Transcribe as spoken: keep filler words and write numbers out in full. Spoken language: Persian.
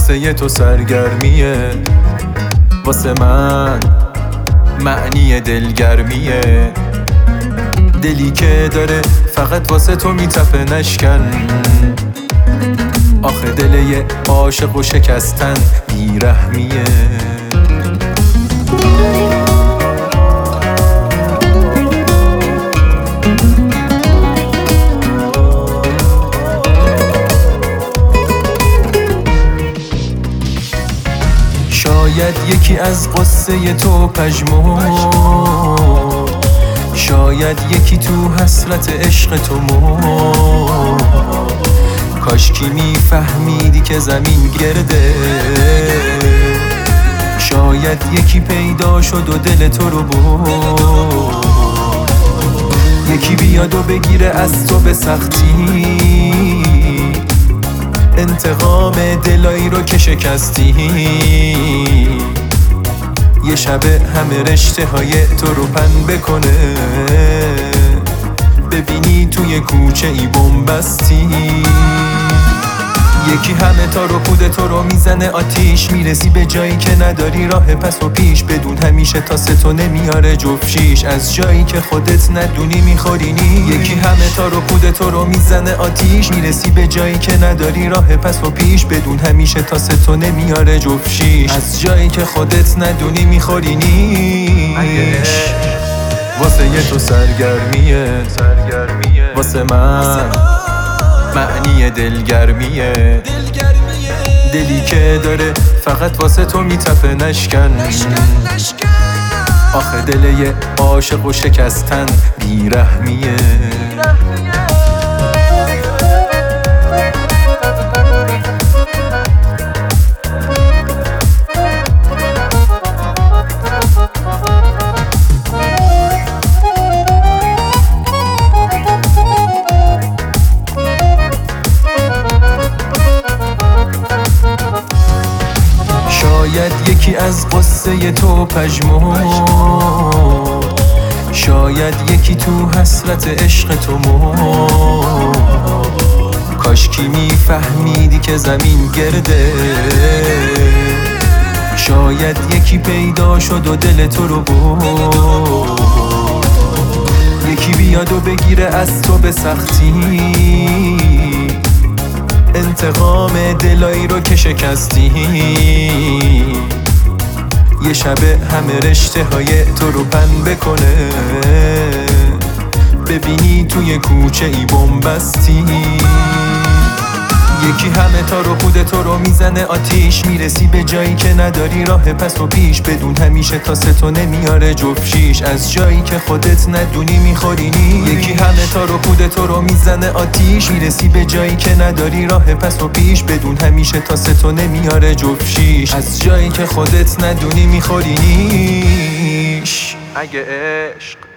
واسه تو سرگرمیه، واسه من معنی دلگرمیه. دلی که داره فقط واسه تو میتپه نشکن، آخه دل یه عاشق و شکستن بیرحمیه. شاید یکی از قصه تو پژمرد، شاید یکی تو حسرت عشق تو مرد. کاشکی میفهمیدی که زمین گرده، شاید یکی پیدا شد و دل تو رو برد. یکی بیاد و بگیره از تو به سختی انتقام دلایی رو که شکستی. یه شبه همه رشته های تو رو پن بکنه، ببینی توی کوچه ای بنبستی. یکی همه تا رو پود تو رو میزنه آتیش، میرسی به جایی که نداری راه پس و پیش. بدون همیشه تا تو نمیاره جفشیش، از جایی که خودت ندونی میخورینی. یکی همه تا رو پود تو رو میزنه آتیش، میرسی به جایی که نداری راه پس و پیش. بدون همیشه تا تو نمیاره جفشیش، از جایی که خودت ندونی میخورینیش. واسه تو سرگرمیه، واسه من معنی دلگرمیه. دلی که داره فقط واسه تو میتپه نشکن، آخه دل یه عاشق و شکستن بیرحمیه. شاید یکی از قصه تو پژمرد، شاید یکی تو حسرت عشق تو مرد. کاشکی میفهمیدی که زمین گرده، شاید یکی پیدا شد و دل تو رو برد. یکی بیاد و بگیره از تو به سختی انتقام دلایی رو که شکستی. یه شبه همه رشته های تو رو پن بکنه، ببینی توی کوچه ای بنبستی. یکی همه تا رو پود تو رو میزنه آتیش، میرسی به جایی که نداری راه پس و پیش. بدون همیشه تا تو نمیاره جفشیش، از جایی که خودت ندونی میخورینی. یکی همه تا رو پود تو رو میزنه آتیش، میرسی به جایی که نداری راه پس و پیش. بدون همیشه تا تو نمیاره جفشیش، از جایی که خودت ندونی میخورینیش. اگه عشق